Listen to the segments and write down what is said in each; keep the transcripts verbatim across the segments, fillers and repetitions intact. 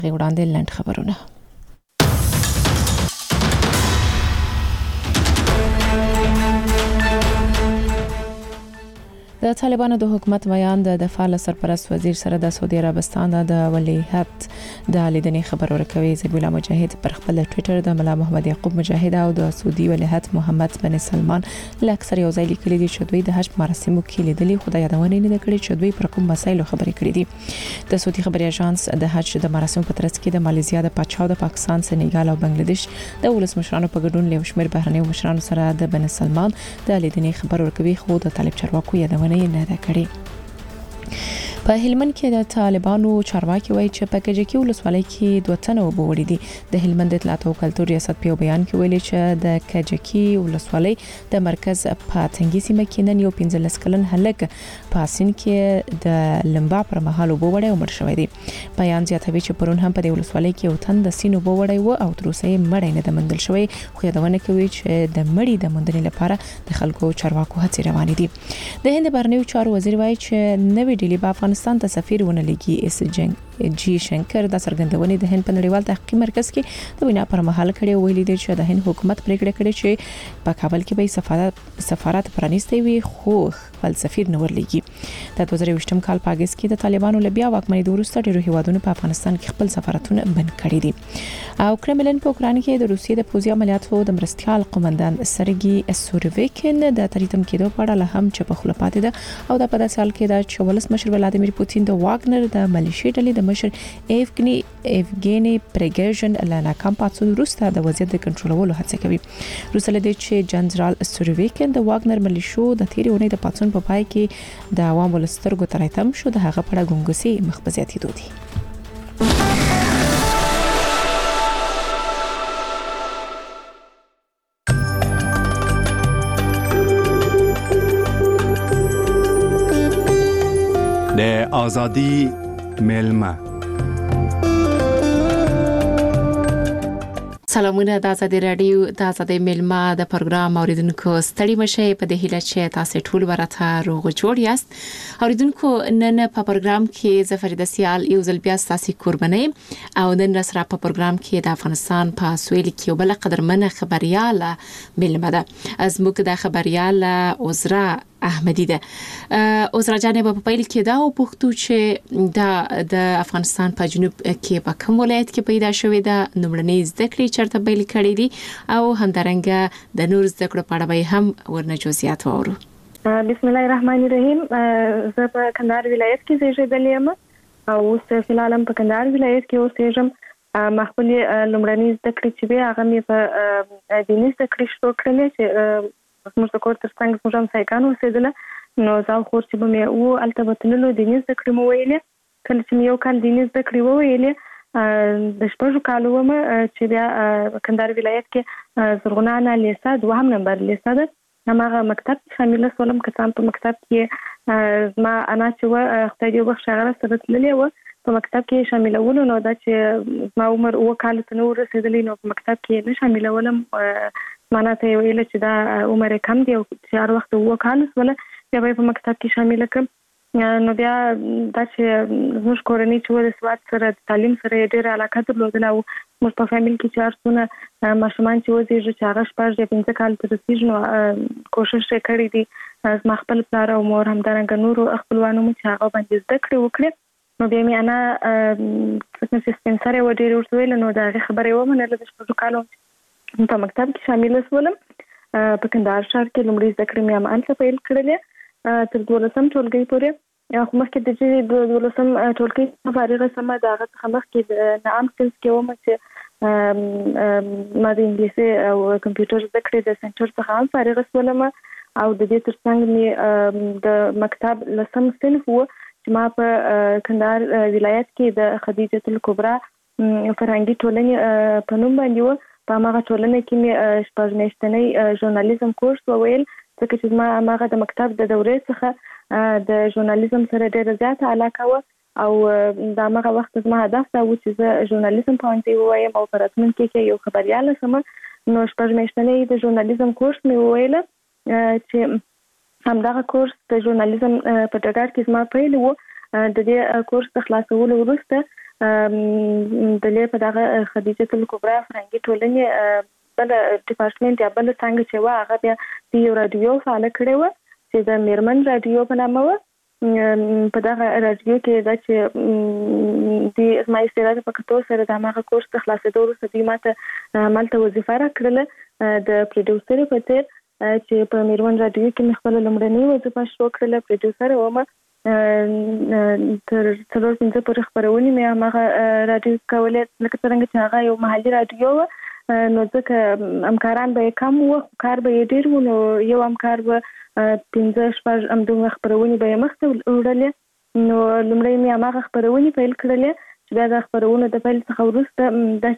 وړاندې لنډ خبرونه. د طالبانو د حکومت بیان د دفاع سرپرست وزیر سره د سعودي عربستان د ولیعهد د لیدنې خبر ورکوي. زبیح الله مجاهد پر خپل ټوئیټر د ملا محمد یعقوب مجاهد او د سعودي ولیعهد محمد بن سلمان له اکثر یو ځای لیکلي دي چې دوی د حج مراسمو کې لیدلي، خدای یادونه نه کړې چې دوی پر کوم مسایلو خبرې کړې دي. د سعودي خبري اژانس د حج د مراسمو په ترڅ کې د ماليزیا د پاچا د پاکستان، سنیګال او بنگلاديش د ولس مشرانو په ګډون له شمېر بهرنیو مشرانو سره د بن سلمان د لیدنې خبر ورکوي، خو د طالب چارواکو یادونه نه ده کړې. په هلمند کې د طالبانو چارواکي وایي چې په کجکي ولسوالۍ کې دوه تنه وبوړي دي. د هلمند اطلاعات او کلتور ریاست په بیان کې ویلي چې د کجکي ولسوالۍ د مرکز په تنګي سیمه کې نن یو پنځلس کلن هلک په سین کې د لمبا پر مهال وبوړي او مړ شوی دی. بیان زیاتوي چې پرون هم په دې ولسوالۍ کې یو تن د سین وبوړي و او تر اوسه یې مړی نه د مندل شوی، خو یادونه کوي چې د مړی د مندنې لپاره د خلکو چارواکو هڅې روانې دي. د هند بهرنیو چارو وزیر وایي چې نوې ډیلی په افغانستان ته سفیر ونه لګي. اس جنگ جی شنکر د سرګندونې د هند په نړیوال تحقیقي مرکز کې د وینا پر مهال کړي ویلي دي چې د هند حکومت پریکړه کړې چې په کابل کې به سفارت سفارت پرانیستي وي، خو خپل سفیر نه ورلېږي. د دوه زره یوولسم کال په اگست کې د طالبانو له بیا واکمنۍ وروسته ډېرو هیوادونو په افغانستان کې خپل سفارتونه بند کړي دي. او کرملن په اوکران کې د روسیې د پوځي عملیاتو د مرستيال قومندان سرګي سورویکن د تریتم کېدو په اړه هم چې په خپل پاتې ده او د په داسې حال کې د چولس مشر ولادیمیر پوتین د واګنر د ملیشي ډلې د مشر ایفګنی ایفګنی پریګژن له ناکام پاتې وروسته د وضعیت د کنټرولولو هڅه کوي. روسل د چې جنرال سورویکن د واګنر ملیشو د تیرې ونې د پاتون په پای کې د عوامو لسترګو ترایتم شو، د هغه په اړه ګونګسي مخبزياتي دودي. د آزادی ملما سلامونه د آزادی رادیو د آزادی ملما د پروګرام اوریدونکو ستړي مشه په دې هیله چې تاسو ټول ورته روغ جوړ یاست. اوریدونکو نن په پروګرام کې زفریده سیال یو ځل بیا تاسو قرباني او نن سره په پروګرام کې د افغانستان په سویل کې بل قدرمنه خبرياله ملما ده. از موږ د خبرياله عذرا احمدی ده. عذرا جانب په پیل کې دا او پوښتو چې دا د افغانستان په جنوب کې په کوم ولایت کې پیدا شوې ده، نومړنۍ زده کړې چرته پیل کړې دي او همدارنګه د نور زده کړو په اړه به هم ورنه جزئیات وورو. بسم الله الرحمن الرحیم. زه په کندهار ولایت کې زیږیدلې یم او اوس فلحال په کندهار ولایت کې اوسېږم. ما خپل لومړنۍ زده کړې چې به هغه مې په دیني زده کړې شروع کړلې چې زموږ د کور تر څنګ زموږ همسایګان اوسېدله، نو زه او خور چې به مې و هلته به تللو دیني زده کړې مو ویلې. کله چې مې یو کال دیني زده کړې وویلې د شپږو کالو ومه چې بیا کندهار ولایت کې زرغونه انا لیسه دوهم نمبر لیسه ده، هماغه مکتب شامله شولم. که څه په مکتب کې زما انا چې وه خدای دې وبخښي هغه راسره تللې وه په مکتب کې شاملولو، نو دا چې زما عمر اووه کالو ته نه ورسېدلی نو په مکتب کې نه شاملولم. مانا ته ویل چې دا عمر کم دی او چې هر وخت اووه کالو شوله بیا به په مکتب کې شامله کړم. نو بیا دا چې زموږ کورنۍ چې و د سواد سره د تعلیم سره یې ډېره علاقه درلودله او موږ په فامیل کې چې هر څونه ماشومان چې وزېږي چې هغه شپږ یا پنځه کال ته رسېږي نو کوشش یې کړی دی زما خپل پلار او مور همدارنګه نورو خپلوانو مو چې هغه باندې زده کړې وکړې. نو بیا مې انا سپنسر یې و ډېرې ورته ویله، نو د هغې خبره یې ومنله. د شپږو کالو په مکتب کې شامله شولم. په کندهار ښار کې لومړۍ زده کړې مې همالته پیل کړلې تر دولسم ټولګۍ پورې. خو مخکې د چې دولسم ټولګۍ څخه فارغه شومه د هغه څخه مخکې د نعام سکلز کې ومه چې ما د انګلیسي او کمپیوټر زده کړې د سنټر څخه هم فارغه شولم او د دې تر څنګ مې د مکتب لسم صنف و چې ما په کندهار ولایت کې د خدیجه الکبرا فرهنګي ټولنې په نوم باندې و. په هغه ټولنه کې مې شپږ میاشتنی ژورنالیزم کورس وویل، ځکه چې زما هغه د مکتب د دورې څخه د ژورنالیزم سره ډېره زیاته علاقه وه او د هغه وخت زما هدف دا و چې زه ژورنالیزم پوهنځی ووایم او په راتلونکي کې یو خبریاله شم. نو شپږ میاشتنی د ژورنالیزم کورس مې وویله چې همدغه کورس د ژورنالیزم په ډګر کې زما پیل و. د دې کورس د خلاصولو وروسته د لې په دغه خدیجه الکبرى فرهنګي ټولنې بل ډپارټمنټ یا بل څنګه چې وا هغه بیا د یو رادیو فعال کړی و چې د میرمن رادیو په نامه و. په دغه رادیو کې دا چې د اسماعیل سراج په کتو سره د هغه کورس ته خلاصېدو وروسته دوی ماته مالته وظیفه راکړله د پروډوسر په څېر چې په میرمن رادیو کې مې خپله لومړنۍ وظیفه شروع کړله. پروډوسر وم تر څلور پنځه پورې خپرونې مې هماغه رادیو کولې لکه څرنګه چې هغه یو محلي رادیو وه نو ځکه همکاران به یې کم وو کار به یې ډېر وو نو یو همکار به پنځه شپږ همدومره خپرونې به یې مخته وړلې نو لومړی مې هماغه خپرونې پیل کړلې چې بیا د خپرونو د پیل څخه وروسته دا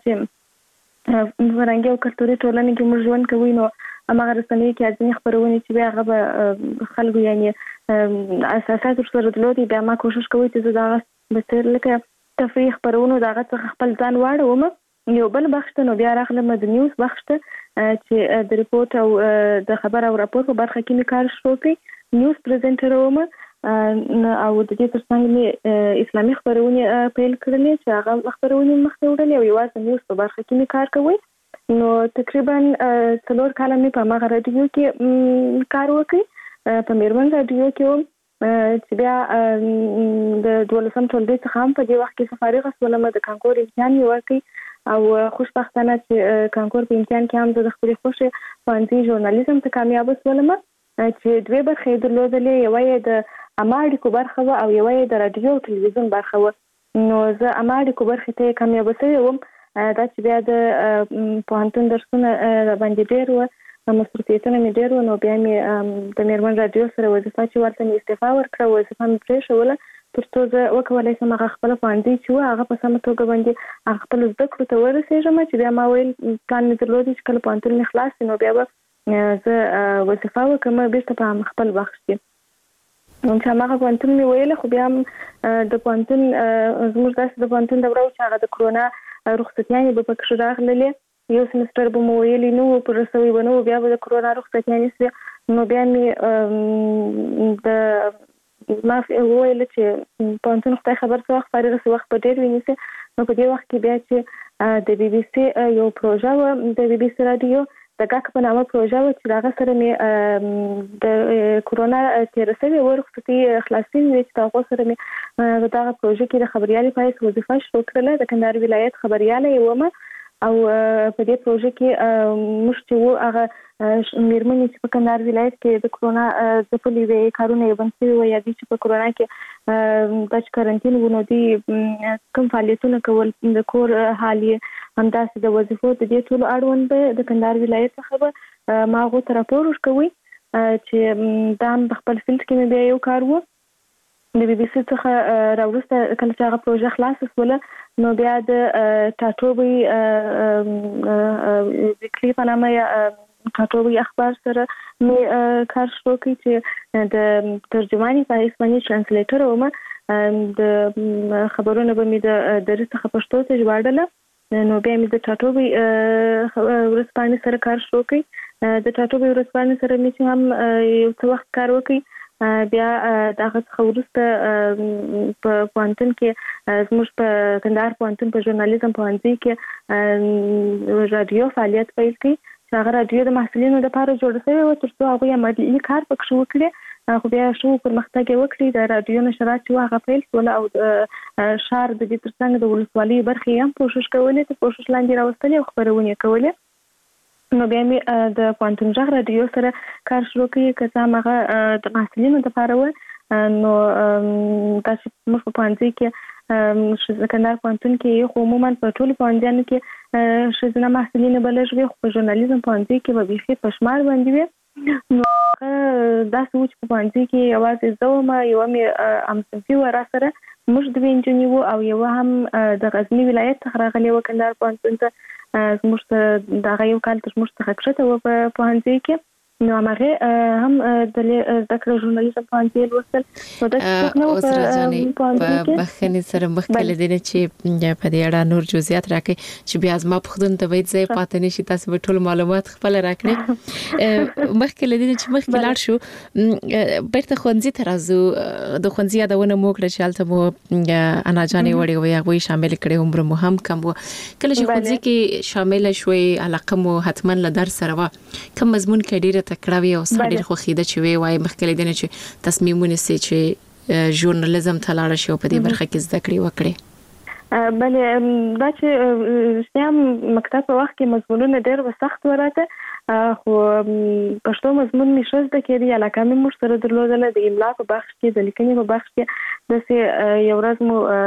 چې فرهنګي او کلتوري ټولنې کې موږ ژوند کوو نو هماغه رسنیو کې ځینې خپرونې چې بیا هغه به خلکو یعنې اساسات ورسره درلودې بیا ما کوشش کوي چې زه د هغه په څېر لکه تفریح خپرونو د هغه څخه خپل ځان واړوم. یو بل بخش ته نو بیا راغلم د نیوز بخش ته چې د ریپورت او د خبر او راپور په برخه کې مې کار شروع کړی. نیوز پریزنټر وم او د دې ترڅنګ مې اسلامي خپرونې پیل کړلې چې هغه خپرونې مخته وړلې او یوازې نیوز په برخه کې مې کار کوي. نو تقریبا څلور کاله مې په هغه رادیو کې کار وکړ په میرمن رادیو کې چې بیا د دولسم ټولګي څخه هم په دې وخت کې فارغه شولم. د کانکور امتحان مې ورکړ او خوشبختانه چې کانکور په امتحان کې هم زه د خپلې خوښې پوهنځي ژورنالیزم ته کامیابه شولم چې دوې برخې یې درلودلې یوه یې د عامه اړیکو برخه وه او یوه یې د راډیو او تلویزیون برخه وه. نو زه عامه اړیکو برخې ته یې کامیابه شوې وم دا چې بیا د پوهنتون درسونه راباندې ډېر وه مصروفیتونه مې ډېر وو نو بیا مې د میرمن رادیو سره وظیفه چې ورته مې استعفا ورکړه وظیفه مې پرېښوله تر څو زه وکولی شم هغه خپله پوهنځي چې وه هغه په سمه توګه باندې هغه خپلو زده کړو ته ورسېږم چې بیا ما ویل پلان مې درلودی چې کله پوهنتون مې خلاص شي نو بیا به زه وظیفه وکړم بیرته په خپل بخش کې. چې هماغه پوهنتون مې ویله خو بیا هم د پوهنتون زموږ داسې د پوهنتون دوره وه چې هغه د کرونا رخصتیانې به پکښې راغللې یو سمستر به مو ویلي نه وو پر رسوي به نه وو بیا به د کرونا رخصتیانې شوې نو بیا مې د ما وویل چې پوهنتون خدای خبر څه وخت فارغ څه وخت به ډېر ونیسي نو په دې وخت کې بیا چې د بي بي سي یو پروژه وه د بي بي سي رادیو د ګاک په نامه پروژه وه چې د هغه سره مې د کرونا تېره شوې وه رخصتي خلاص شوې وې چې د هغو سره مې په دغه پروژه کې د خبریالۍ په حیث وظیفه شروع کړله. د کندهار ولایت خبریاله یې ومه او په دې پروژه کې موږ چې وو هغه میرمنې چې په کندهار ولایت کې د کرونا ځپلي وې کارونه یې بند شوي وه یا دوی چې په کرونا کې دا چې کرنټین وو نو دوی کوم فعالیتونه کول د کور حال یې همداسې د وظیفو د دې ټولو اړوند به د کندهار ولایت څخه به ما هغو ته راپور ورکوي چې دا هم په خپل فیلډ کې مې بیا یو کار و. د بي بي سي څخه راوروسته کله چې هغه پروژه خلاصه شوله نو بیا د ټاټوبی ویکلي په نامه یا ټاټوبی اخبار سره مې کار شروع کړی چې د ترجمانې په حیث باندې ټرانسلیټر وم. د خبرونه به مې د دري څخه پښتو ته ژباړله نو بیا مې د ټاټوبی ورځپاڼې سره کار شروع کړی. د ټاټوبی ورځپاڼې سره مې چې هم یو څه وخت کار وکړي بیا د هغه څخه وروسته په پوهنتون کې زموږ په کندهار پوهنتون په ژورنالیزم پوهنځي کې رادیو فعالیت پیل کړي چې هغه رادیو د محصلینو دپاره جوړه شوې وه تر څو هغوی عملي کار پکښې وکړي خو بیا ښه پرمختګ یې وکړي. د رادیو نشرات چې وه هغه پیل شوله او د ښار د دې ترڅنګ د ولسوالیو برخې یې هم کوشش کولې تر کوشش لاندې راوستلې او خپرونې یې کولې. نو بیا مې د پوهنتون غږ رادیو سره کار شروع کړي که څه هم هغه د محصلینو دپاره وه نو دا چې موږ په پوهنځي کې کندهار پوهنتون کې خو عموما په ټولو پوهنځیانو کې ښځینه محصلینې به لږ وي خو په ژورنالیزم پوهنځي کې به بیخي په شمار باندې وي. نو داسې و چې په پوهنځي کې یوازې زه وم یوه مې همصنفي وه را سره موږ دوې نجونې وو او یوه هم د غزني ولایت څخه راغلې وه کندهار پوهنتون ته زموږ څخه د هغه یو کال تر موږ څخه کښته وه په پوهنځي کې. نو هغه هم د ذکر ژورنالیزم په انځ لوستل نو د څوک نو په بخښنې سره مخکې لدینه چې په دې اړه نور جزئیات راکړي چې بیا زما په خودن ته وایي ځای پاتې نشي تاسو به ټول معلومات خپل راکړي مخکې لدینه چې مخکې لاړ شو بیرته ښوونځي ته راځو د ښوونځي یادونه مو کړه چې هلته مو انا جانې وړې وي هغه شامل کړي عمر مو هم کم و کله چې ښوونځي کې شامل شوي علاقه مو حتما له درس سره و کوم مضمون کې ډیره تکړه وي او ډیر خوښیده چې وي وای مخکې لدینه چې تصمیمونه سي چې ژورنالیزم ته لاړ شي او په دې برخه کې زده کړې وکړي بلې دا چې سیام مکتب په وخت کې مضمونونه ډېر وسخت وراته خو پښتو مضمون می شوز د کېدی علاقه مې مور سره درلودله د املا په بخش کې د لیکنې په بخش کې د سه یو ورځ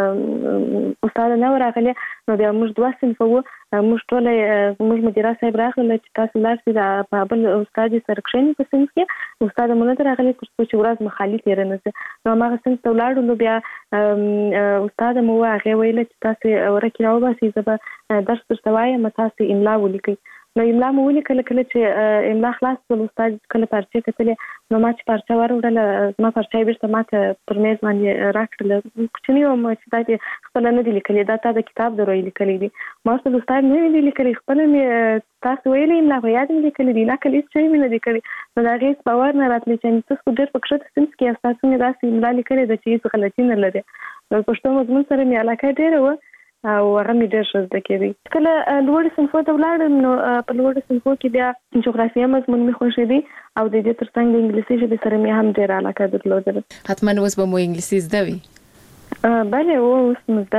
مو استاد نه راغلی نو بیا موږ دوه صنف وو موږ ټول موږ مدیر صاحب راغله چې تاسو لاسي د بابل استاد سره کښینی په صنف کې استاد مونږ ته راغلی چې ورځ مخالي تیر نه نو هغه صنف ته ولاړو نو بیا استاد مو هغه ویل چې تاسو ورکه راو باسي زه درس ترتوای متاسي املا ولیکي نو املا مو ولیکل کله چې املا خلاص ول استاد کله پارچه کتلې نو ما چې پارچه وروړل ما پارچه بیرته ماته پر میز باندې راکړل کوچنی و ما چې دا خپل نه دی لیکلې دا تا د کتاب دروي لیکلې دي ما څه استاد نه دی لیکلې خپل مې تاسو ویلې املا خو یاد مې لیکلې دي نه کله چې مې نه دی کړې نو دا هیڅ باور نه راتلی چې تاسو ډېر پکښه سنس کې تاسو مې داسې املا لیکلې د چې غلطي نه لري نو پښتو مضمون سره مې علاقه ډېره و او هغه مې ډېر ښه زده کېدی کله لوړ صنفو ته ولاړم نو په لوړ صنفو کې بیا جغرافیه مضمون مې خوښېدی او د دې ترڅنګ د انګلیسي ژبې سره مې هم ډېره علاقه درلودله حتما اوس به مو انګلیسي زده وي بله اوس مو زده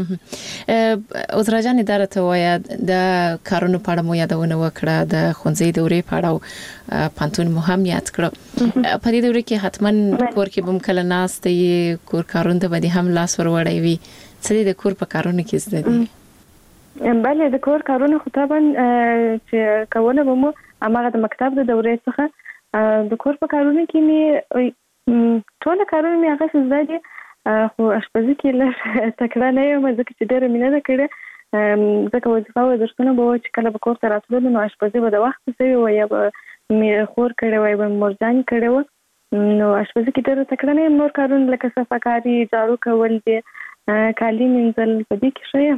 ده عذرا جانې دا راته ووایه د کارونو په اړه مو یادونه وکړه د ښوونځي دورې په اړه او پوهنتون مو هم یاد کړه په دې دوره کې حتما کور کې به هم کله ناسته یې کور کارونو ته به دې هم لاس ور وړی وي څه د کور په کارونو کې زده دي بله د کور کارونه خو طبعا چې کوله به مو هماغه د مکتب د دورې څخه د کور په کارونو کې مې ټول کارونه مې هغه زده دي خو اشپزي کې لږ تکړه نه یم ځکه چې ډېره مینه ده کړې ځکه وظیفه او درسونه به چې کله به کور ته راتللو نو اشپزي به د وخت سوي و یا به مې خور کړی وای به مورجانې کړی و نو اشپزي کې ډېره تکړه نه یم نور کارونه لکه صفاکاري جارو کول دي کالی منځل په دې کې ښه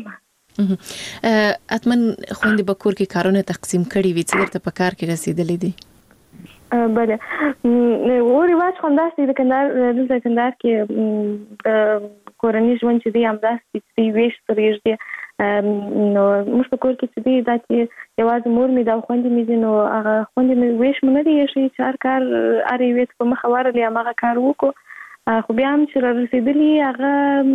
یم حتما خویندې به کور کې کارونه تقسیم کړي وي څه درته په کار کې رسېدلې دي بله و رواج خو همداسې د کندهار دلته کندهار کې د کورني ژوند چې دی همداسې چې ویش سره یږدي نو موږ په کور کې چې دی دا چې یوازې مور مې دا خویندې مې دي نو هغه خویندې مې ویش مو نه دی ایښی چې هر کار هر یوې ته په مخه ورغلې هماغه کار وکړو خو بیا هم چې رسېدلي هغه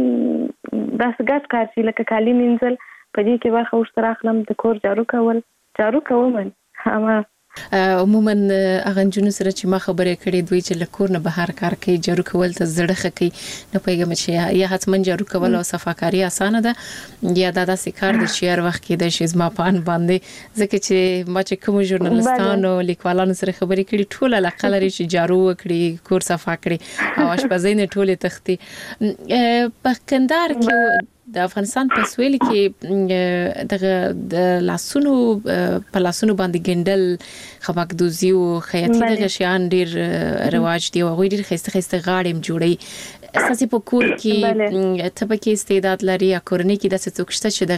داسې ګډ کار چې لکه کالي مینځل په دې کې برخه ورسره اخلم د کور جارو کول جارو کوم همه عموما هغه نجونو سره چې ما خبرې کړې دوی چې له کور نه بهر کار کوي جارو کول ته زړه ښه کوي نه پوهېږم چې یا حتما جارو کول او صفاکاري اسانه ده یا دا داسې کار دی چې هر وخت کېدای شي زما په ان باندې ځکه چې ما چې کوم ژورنالستانو لیکوالانو سره خبرې کړې ټول علاقه لري چې جارو وکړي کور صفا کړي او اشپزۍ نه ټولې تختي په کندهار کې د افغانستان په سویل کې د لاسونو په لاسونو باندې ګندل خمکدوزي او خیاطي دغه شیان ډیر رواج دی او ډیر خسته خسته غاړم جوړي اساسي په کور کې ته به کې استعداد لري یا کورنۍ کې د څه څوک شته چې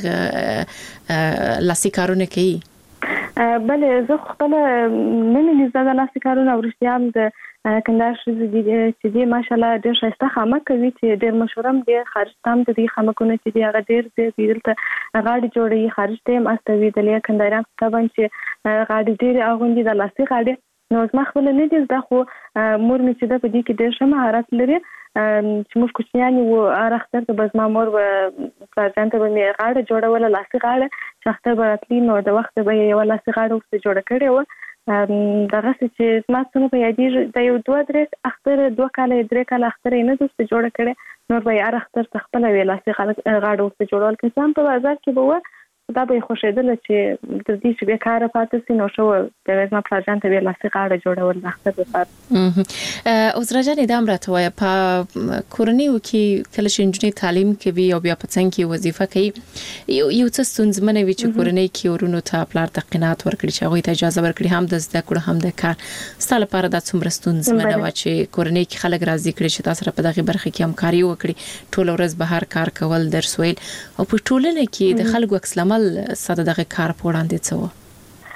دغه لاسي کارونه کوي بله زه خپل نه مې زده لاسي کارونه او رښتیا هم د کندهار چې دی ماشاءالله ډېر ښایسته خامک کوي چې ډېر مشهور هم دی خارج ته هم د دې خامکونه چې دی هغه ډېر دی دلته غاړې جوړوي خارج ته هم استوي د کندهاریان طبعا چې غاړې ډېرې اغوندي د لاسي غاړې نو زما خپله نه دي زده خو مور مې چې ده په دې کې ډېر ښه مهارت لري چې موږ کوچنیان وو هر اختر ته به زما مور به پلارجان ته به مې غاړه جوړوله لاسي غاړه چې اختر به راتلي نو د وخته به یې یوه لاسي غاړه ورته جوړه کړې وه دغسې چې زما څه مې په یادېږي د یو دوه درې اختر دوه کاله درې کاله اختر یې نه ده ورته جوړه کړې نور به یې هر اختر ته خپله وې لاسي غاړه ورته جوړول که څه هم په بازار کې به وه دا به خوشیدل چې د دې چې به کار پاتې سي نو شو د وزما پلاجان ته ویل چې غاړه جوړول مخته وفات اوس راځي د امرته وای په کورنیو کې کله چې انجنیر تعلیم کوي او بیا په څنګه کې وظیفه کوي یو څه ستونزمنه وي چې کورنۍ کې ورونو ته پلار تقینات ورکړي چې هغه ته اجازه ورکړي هم د زده کړو هم د کار ستاسو لپاره د څومره ستونزمنه و چې کورنۍ کې خلک راضي کړي چې تاسو په دغه برخه کې همکاري وکړي ټول ورځ بهر کار کول درس ویل او په ټولنه کې د خلکو عکس العمل ساده دغه کار په وړاندې څه و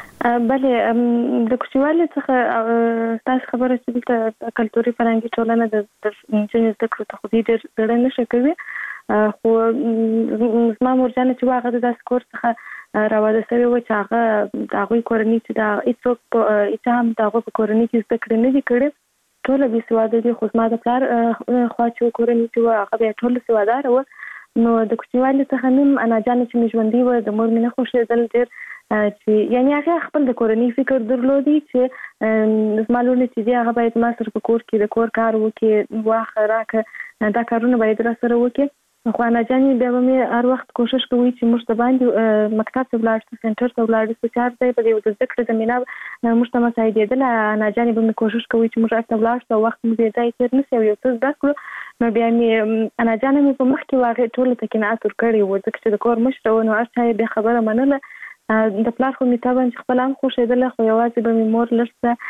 بلې د کوچوالي څخه تاسو خبره چې د کلتوري فرهنګي ټولنه د انجنیر زده کړو ته خو دې ډېر نشه کوي خو زما مرجانه چې واغه د داس کور څخه راوړل شوی و چې هغه د هغه کورنۍ چې د ایڅوک په ایچام دغه کورنۍ کې زده کړې نه دي کړې ټول به سواده دي خو زما د پلار خو چې کورنۍ چې هغه به ټول سوادار و نو د کوچوالي څخه نیم انا جان چې مژوندۍ و د مور مینه خوشیدل ډېر چې یعنی هغه خپل د کورنۍ فکر درلودي چې زمالونه چې هغه باید ما سره په کور کې د کور کار وکړي واخه راکه دا کارونه باید را سره وکړي خو انا جان بیا مې هر وخت کوشش کوي چې موږ ته باندې مکتب ته ولاړ شو سنټر ته ولاړ شو چې هر ځای په دې د ذکر د مینا موږ ته مساعدېدل انا جان به مې کوشش کوي چې موږ ته ولاړ شو وخت مې ځای تیر نشي یو څه زده کړو نو بیا مې انا جان مې په مخ کې واغې ټول تکینات ور کړی و ځکه چې د کور مشر و نو اصله به خبره منله د پلار خو می تابان چې خپل هم خوشیدل خو یوازې به می مور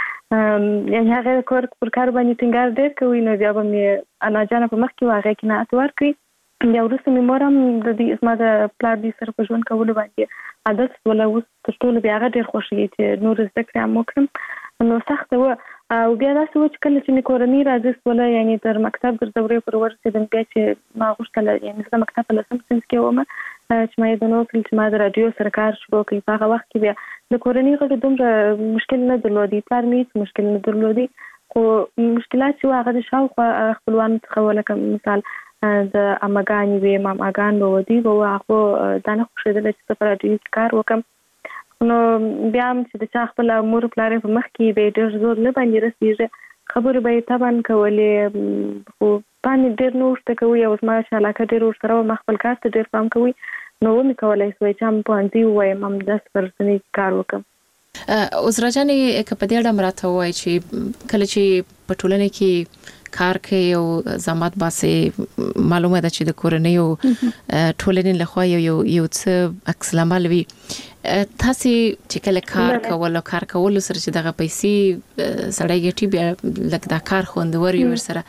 لسته یعنی هغه کور پر کار باندې ټینګار ډېر کوي نو بیا به می انا جان په مخ کې واغې کې نه اتور کړی بیا ورسته می مور هم د دې اسما د پلار دې سره په ژوند کول باندې عادت ولا اوس ټول بیا هغه ډېر خوشی چې نور زده کړم وکړم نو سخت و او بیا دا څه چې کله چې کورنۍ راځي ولا یعنی تر مکتب در دورې پر ورسېدم بیا چې ما غوښتل یعنی د مکتب له سم سنس کې ومه چې ما د نو چې ما د رادیو سرکار شروع کړی په هغه وخت کې بیا د کورنۍ غږ دومره مشکل نه درلودي پلار مې مشکل نه درلودي خو مشکلات چې هغه د شاوخوا خپلوان څخه ولکه مثال د اماګانی وی مام اګان به ودی به هغه دا نه خوشیدل چې په رادیو کار وکم نو بیا هم چې د چا خپل مور پلار په مخ کې به ډېر زور نه باندې رسېږي خبرې به یې طبعا کولې خو باندې ډېر نور څه کوي او زما چې علاقه ډېر ورسره وه ما خپل کار ته ډېر پام کوي نو ومې کولی سوی چې هم پوهنځي ووایم هم داسې پرسنۍ کار وکړم عذرا جانې که په دې اړه راته ووایي چې کله چې په ټولنه کې کار کوي او زحمت باسي معلومه ده چې د کورنۍ او ټولنې لخوا یو یو څه عکس العمل وي تاسو چې کله کار کول او کار کول سره چې دغه پیسې سړی ګټي بیا لکه دا کار خوندور وي ورسره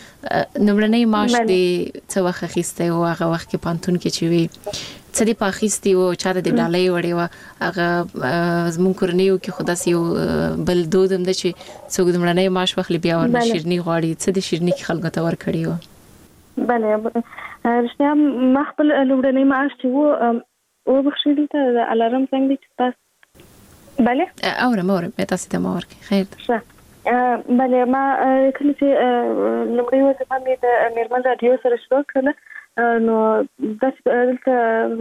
نمرنۍ معاش دې څه وخت اخیسته او هغه وخت کې پانتون کې چې وي څه دې پاخیستي او چا د ډالۍ وړي و هغه زمون کورنیو کې خدا سي بل دود هم د چې څوک د نمرنۍ معاش واخلي بیا ورنه شیرني غواړي څه د شیرني کې خلکو ته ور کړی و بله رښتیا ما خپل نمرنۍ معاش چې و او بخښلي ته د الارم څنګه چې تاسو بله اورم اورم تاسو ته ما ورکړي خیر ښه بله ما کله چې لومړی وظیفه مې د میرمن رادیو سره شروع کړله نو دلته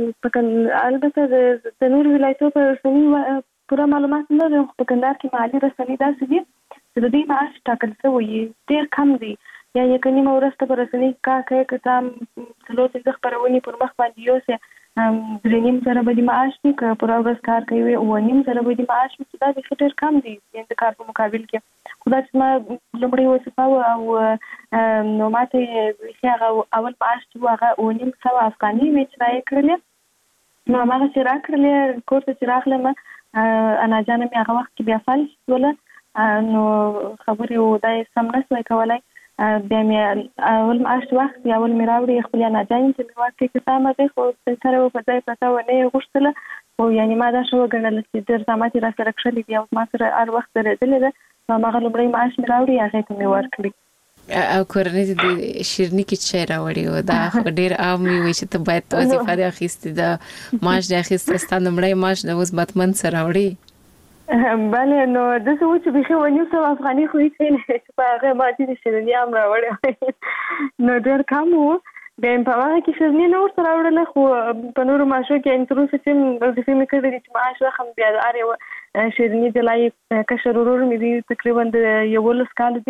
البته د نور ولایتو په رسنۍ پوره معلومات نه لرم خو په کندهار کې محلي رسنۍ داسې دي چې د دوی معاش ټاکل شوی ډېر کم دی یعنې که نیمه ورځ ته په رسنۍ کار کوي که ته څلور پنځه خپرونې پر مخ باندې یوسې درې نیم زره به دې معاش وي که پوره ورځ کار کوي اوه نیم زره به دې معاش وي چې دا بیخي ډېر کم دی یعنې د کار په مقابل کې خو دا چې ما لومړۍ وظیفه وه او نو ما ته بیخي هغه اول معاش چې و هغه اوه نیم سوه افغانۍ وې چې رایې کړلې نو هماغه چې راکړلې کور ته چې راغلم انا جانه مې هغه وخت کې بیا فلج شوله نو خبرې و دا یې سم نه سوی کولی بیا مې اول معاش وخت بیا اول مې راوړي خپلې انا جانې چې مې ورکړې چې سمه دی خو سره و په ځای پرته و نه یې غوښتله خو یعنې ما دا ښه وګڼله چې ډېر زحمت یې را سره کښلي دي او ما سره هر وخت درېدلې ده نو هماغه لومړی معاش مې راوړي هغې ته مې ورکړي او کورنۍ د شیرني کې څه راوړي او دا ډېر عام وي چې ته باید وظیفه دې اخیستې ده معاش دې اخیسته ستا لومړی معاش د اوس بتمن څه راوړي بله نو داسې و چې بیخي اوه نیم سوه افغانۍ خو هېڅ نه چې په هغې ما ځینې شیرني هم راوړې نو ډېر کم و بیا مې په هغه کې شیرني نه ورته راوړله خو په نورو معاشو کې یعنې تر اوسه چې وظیفې مې کړې دي چې معاش واخلم بیا د هر یوه شیرني جلا یې کشر ورور مې دی تقریبا د یولس کالو دی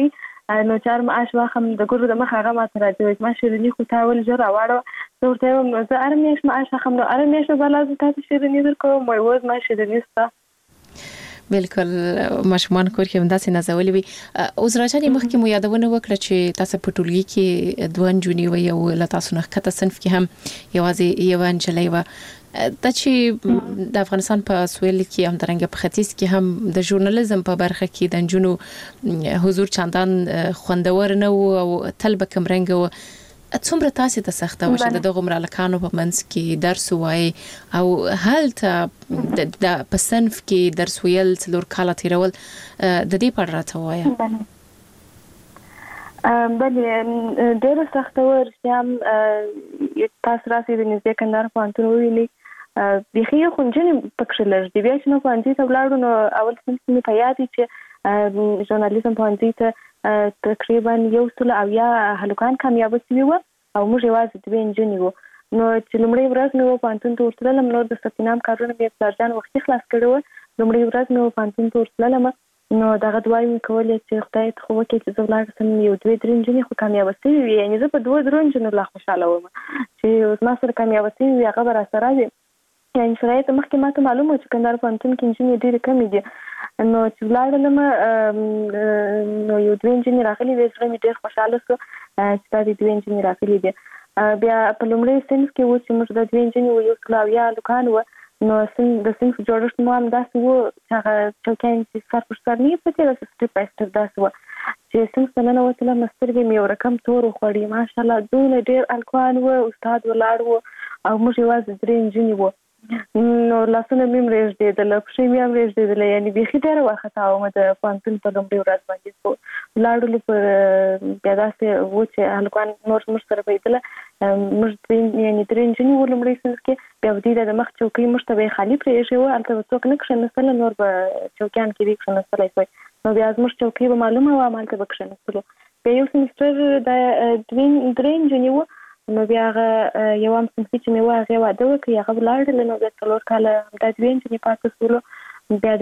نو چار معاش واخم د ګورو د مخ هغه ماته راځي ما شیرینی خو تاول جوړ راوړو نو ته زه ارمیش معاش واخم نو ارمیش به لازم تاسو شیرینی درکوم مې وز ما شیرینی ستا بالکل ماشومان کور کې همداسې نازولې وي اوس راځي مخکې مو یادونه وکړه چې تاسو په ټولګي کې دوه جونی وي او له تاسو نه کته صنف کې هم یوازې یو انجلۍ و د چې د افغانستان په سویل کې هم درنګ په ختیځ کې هم د ژورنالیزم په برخه کې د جنونو حضور چندان خوندور نه او تل به کم رنګ و څومره تاسو ته سخته و چې دغه مرالکانو په منځ کې درس وای او هلته د پسنف کې درس ویل څلور کاله تیرول د دې په اړه راته وایي بلې ډېر سخته و چې تاسو راسي د نږدې کندهار پوهنتون ویلي بيخي خو جنې پکښ لږ دی بیا چې نو پوهنځي ته ولاړو نو اول څه مې په یاد چې ژورنالیزم پوهنځي ته تقریبا یو سل او یا هلکان کامیاب شوي و او موږ یوازې دوه انجونې وو نو چې لومړی ورځ مې و پوهنتون ته ورتللم نو د ثبتنام کارونه مې پلارجان وختي خلاص کړي وو لومړی ورځ مې و پوهنتون ته ورتللم نو دغه دعای مې کولې چې خدای ته خو وکړي چې زه ولاړ سم یو دوه درې انجونې خو کامیاب شوي وي یعنې زه په دوه درو انجونو لا خوشحاله وم چې زما سره کامیاب شوي وي هغه به راسره وي یعنې شرایط مخکې ماته معلومه و چې کندهار پوهنتون کې انجونې ډېرې کمې دي نو چې ولاړلم نو یو دوه انجونې راغلي وې زړه مې ډېر خوشحاله شو چې دا د دوه انجونې راغلي دي بیا په لومړي صنف کې و چې موږ د دوه انجونې و یو سل او یا هلکان وو نو د صنف جوړښت مو هم داسې و چې هغه چوکیانې چې سر پر سر نه پټې داسې سټپ بای سټپ داسې وه چې صنف ته ننوتلم سترګې مې یو رقم تور وخوړې ماشاءالله دونه ډېر هلکان وو استاد ولاړ و او موږ یوازې درې انجونې وو نو لاسونه مې هم رېږدېدل پښې مې هم رېږدېدلې یعنې بیخي ډېره وارخطا وم د پوهنتون په لومړۍ ورځ باندې خو ولاړلو پر بیا داسې و چې هلکان نور زموږ سره بهېدله موږ یعنې درې نجونې وو لومړی صنف کې بیا به دوی د مخ چوکۍ موږ ته به یې خالي پرېښې وه هلته به څوک نه کښېنستله نور به چوکیان کې دې کښېنستلی شوی نو بیا زموږ چوکۍ به معلومه وه همالته به کښېنستلو بیا یو سمسټر د درې نجونې وو نو بیا هغه یوم صنفي چې مې وه هغې واده وکړي هغه ولاړله نو بیا څلور کاله همدا دوې نجونې پاتې شولو بیا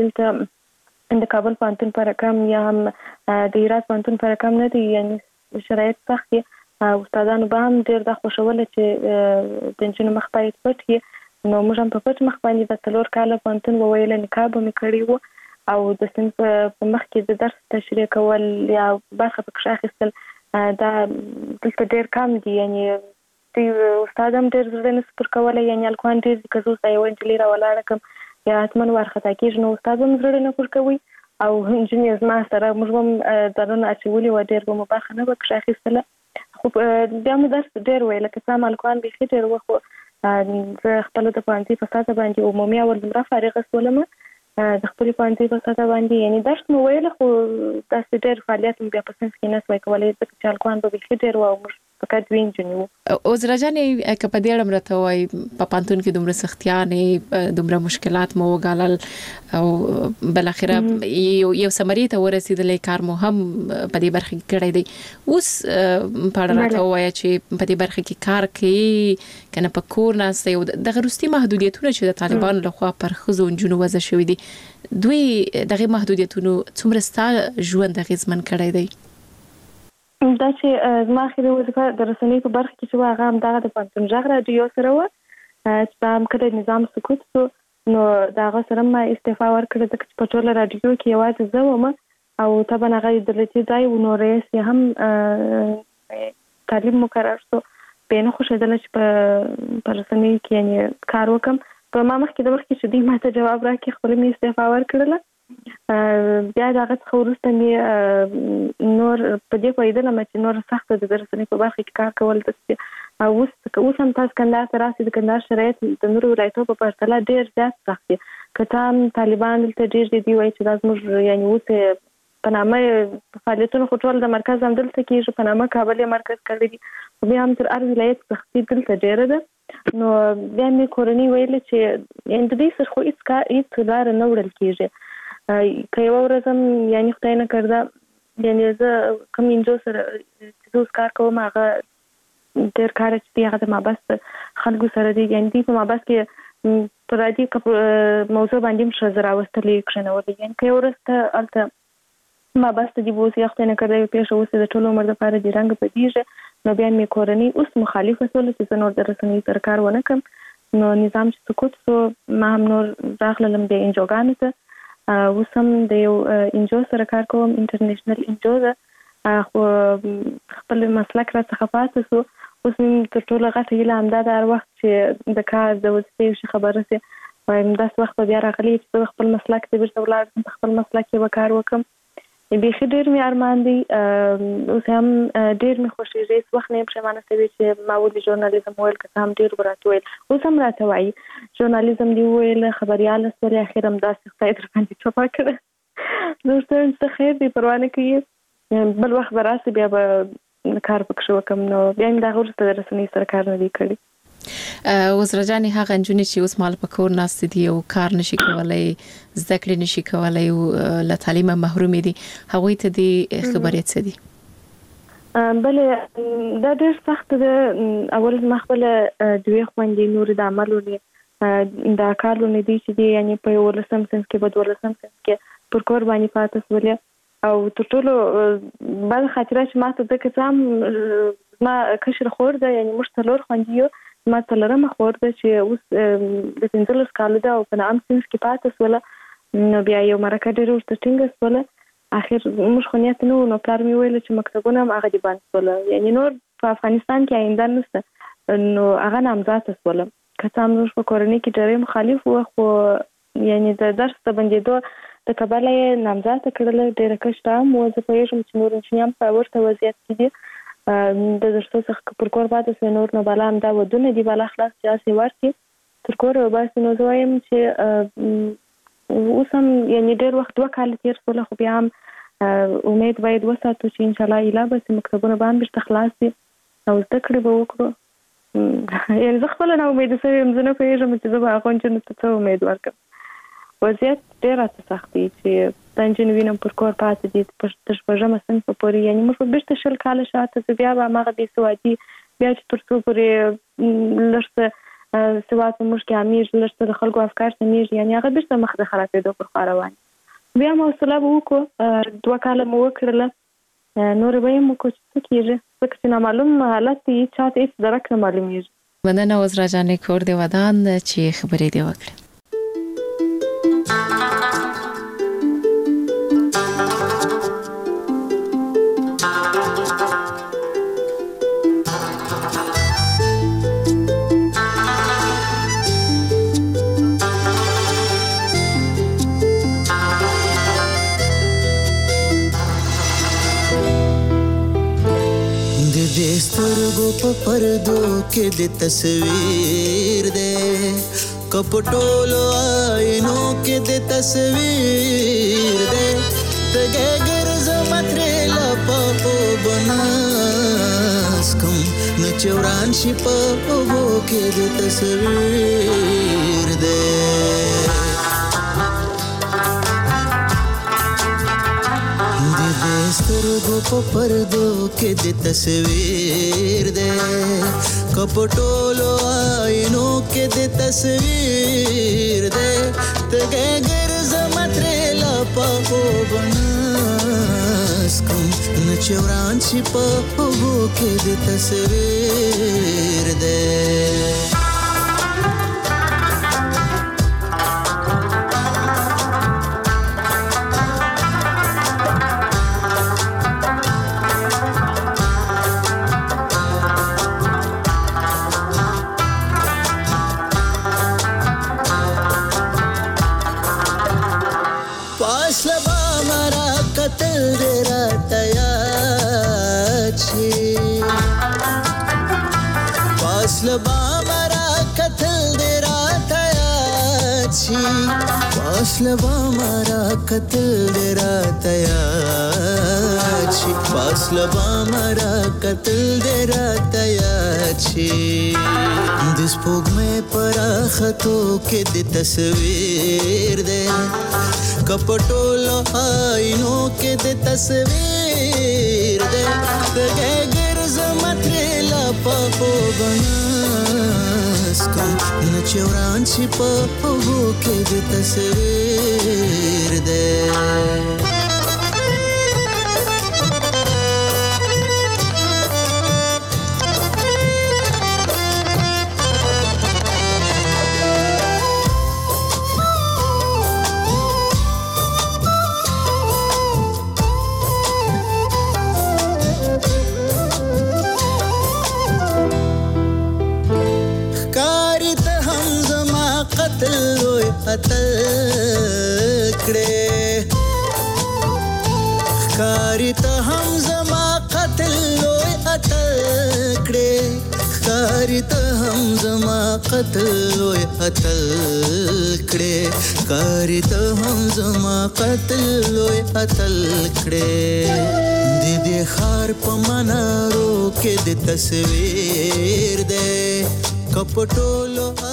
دلته د کابل پوهنتون په رقم یا هم د هرات پوهنتون په رقم نه دی یعنې شرایط سخت دي استادانو به هم ډېر دا خوښوله چې د نجونو مخ باید پټ وي نو موږ هم په پټ مخ باندې د څلور کاله پوهنتون وویله نقاب به مې کړی و او د صنف په مخ کې د درس تشریح کول یا برخه پکښې اخیستل دا دلته ډېر کم دي یعنې دوی استاد هم ډېر زړه نه سپر کولی یعنې هلکان ډېر دي که زه اوس دا یوه نجلۍ راولاړه کړم یا حتما وارخطا کېږي نو استاد هم زړه نه پر کوي او نجونې زما سره موږ به هم ځانونه اچولي وه ډېر به مو برخه نه به کښې اخیستله خو بیا مو درس ډېر ویل که څه هم هلکان بیخي ډېر وه خو زه خپله د پوهنځي په ساته باندې عمومي اول دومره فارغه شولم د خپلې پوهنځي په ساته باندې یعنې درس مو ویله خو داسې ډېر فعالیت مو بیا په صنف کې نه سوی کولی ځکه چې هلکان به بیخي ډېر وه او موږ فقط دوې نجونې وو عذرا جانې که په دې اړه راته وایي په پوهنتون کې دومره سختیانې دومره مشکلات مو وګالل او بالاخره یو یو ثمرې ته ورسېدلی کار مو هم په دې برخه کې کړی دی اوس په اړه راته ووایه چې په دې برخه کې کار کوي که نه په کور ناسته یو دغه وروستي محدودیتونه چې د طالبانو لخوا پر ښځو او نجونو وضع شوي دي دوی دغه محدودیتونو څومره ستا ژوند اغېزمن کړی دی دا چې زما اخري وظیفه د رسنۍ په برخه کې چې وه هغه همدغه د پوهنتون غږ راډیو سره وه چې په هم کله نظام سکوت شو نو د هغه سره ما استعفا ورکړه ځکه چې په ټوله راډیو کې یوازې زه وم او طبعا هغه د دولتي ځای و نو رئیس یې هم تعلیم مقرر شو بیا نه خوښېدله چې په په رسنیو کې یعنې کار وکړم په ما مخکې د مخکې چې دوی ما ته جواب راکړي خپله مې استعفا ورکړله بیا د هغه څخه وروسته مې نور په دې پوهېدلم چې نور سخته ده د رسنۍ په برخه کې کار کول داسې اوس اوس هم تاسو کندهار ته راسئ د کندهار شرایط د نورو ولایتونو په پرتله ډېر زیات سخت دي که څه هم طالبان دلته ډېر دي دوی وایي چې دا زموږ یعنې اوس په نامه فعالیتونه خو ټول د مرکز هم دلته کېږي په نامه کابل یې مرکز کړی دي خو بیا هم تر هر ولایت سختي دلته ډېره ده نو بیا مې کورنۍ ویلې چې یعنې د دوی سره خو هېڅ کار هېڅ لاره نه وړل کېږي که یوه ورځ هم یعنې خدای نه کرده یعنې زه کوم انجو سره چې زه اوس کار کوم هغه ډېر کار چې دی هغه د مابس خلکو سره دی یعنې دوی په مابس کې په راډیو موضوع باندې هم ښځه راوستلې کښېنولې یعنې که یوه ورځ ته هلته ما بس ته دی بوس یختنه کړی پیښه اوس د ټولو عمر لپاره د رنګ په دیږه نو بیا مې کورنۍ اوس مخالفه سول چې نور د رسنۍ تر کار ونه کم نو نظام چې سکوت سو ما هم نور راغلم د انجوګانو ته اوس هم د یو انجو سره کار کوم انټرنیشنل انجو ده خو خپل مسلک را څخه پاتې سو اوس مې تر ټولو غټه هیله همدا ده هر وخت چې د کار د وظیفې شي خبره سي وایم داسې وخت به بیا راغلی چې خپل مسلک ته بیرته ولاړ شم په خپل مسلک کې به کار وکړم بیخي ډېر مې ارمان دی اوس هم ډېر مې خوښېږي هېڅ وخت نه یم پښیمانه شوې چې ما ولې ژورنالیزم ویل که څه هم ډېر به راته ویل اوس هم راته وایي ژورنالیزم دې وویل خبریاله سولې اخر هم داسې خدای در باندې چوپه کړه نو ورته ویل څه خیر دی پروا نه کوي بل وخت به راسي بیا به کار پکښې وکړم نو بیا مې د هغه وروسته د رسنۍ سره کار نه دی کړی وزره جانې هغه نجونې چې اوس مال په کور ناستې دي او کار نشي کولای زده کړې نشي کولای او له تعلیمه محرومې دي هغوی ته دې خبرې څه دي بلې دا ډېر سخت ده اول زما خپله دوې خویندې نورې د عملونې دا کارونه دي چې دي یعنې په یولسم صنف کې په دولسم صنف کې پر کور باندې پاتې سولې او تر ټولو بده خاطره چې ما ته ده که څه هم زما کشر خور ده یعنې موږ څلور خویندې یو ما څلورمه خور ده چې اوس د پنځلس کاله ده او په نهم صنف کې پاتې سوله نو بیا یو مرکه ډېره ورته ټینګه سوله اخر موږ خو نیت نه وو نو پلار مې ویل چې مکتبونه هم هغه دې بند سوله یعنې نور په افغانستان کې آینده نشته نو هغه نامزاده سوله که څه هم موږ په کورنۍ کې ډېری مخالف وو خو یعنې د درس د بندېدو د کبله یې نامزاده کړله ډېره کشره هم وه زه پوهېږم چې نور نجونې هم په ورته وضعیت کې دي د درسو څخه پر کور پاتې سوی نور نو بالا همدا ودونه دي بالا خلاص چې هسې ورکړي تر کوره وباسي نو زه وایم چې اوس هم یعنې ډېر وخت دوه کاله تېر سوله خو بیا هم امید باید وساتو چې انشاءالله ایله به سي مکتبونه به هم بېرته خلاص سي او زده کړې به وکړو یعنې زه خپله نا امیده سوې یم زه نه پوهېږم چې زه به هغو نجونو ته څه امید ورکړم وضعیت ډېر راته سخت دی چې دا نجونې وینم پر کور پاتې دي تر شپږمه صنفه پورې یعنې موږ به بېرته شل کاله شاته ځو بیا به هماغه بېسوادي بیا چې تر څو پورې لږ څه سواد په موږ کې عامېږي لږ څه د خلکو افکار سمېږي یعنې هغه بېرته مخ د خرابېدو پر خوا روان بیا هم حوصله به وکړو دوه کاله مو وکړله نورې به یې هم وکړو چې څه کېږي ځکه چې نامعلوم حالت دی چا ته هېڅ درک نه معلومېږي مننه وزره جانې کور دې ودان چې خبرې دې وکړې سترګو په پردو کې د تصویر دې کپټولو آینو کې د تصویر دې تګه ګرځم ترې لپو بناس کوم نو چوران شي په وو کې د تصویر دې سترګو په پردو کې د تصویر دې کپټولو آینو کې د تصویر دې تګه ګرځم ترې لپو بناس کوم نو چوران شي په وو کې د تصویر دې فاصله مارا قتل دے رات یاد شي فاصله مارا قتل دے رات یاد شي د سپوږمۍ پر خطو کې د تصویر دې کپټولو آینو کې د تصویر دې تګه ګرځم ترې لپو بناس کوم نو چوران شي په وو کې د تصویر دې قتل لوی قتل کړې ښکاری ته هم زما قتل لوی قتل کړې ښکاری ته هم زما قتل لوی قتل کړې ښکاری ته هم زما قتل لوی قتل کړې د دې خار په منارو کې د تصویر دې کپټولو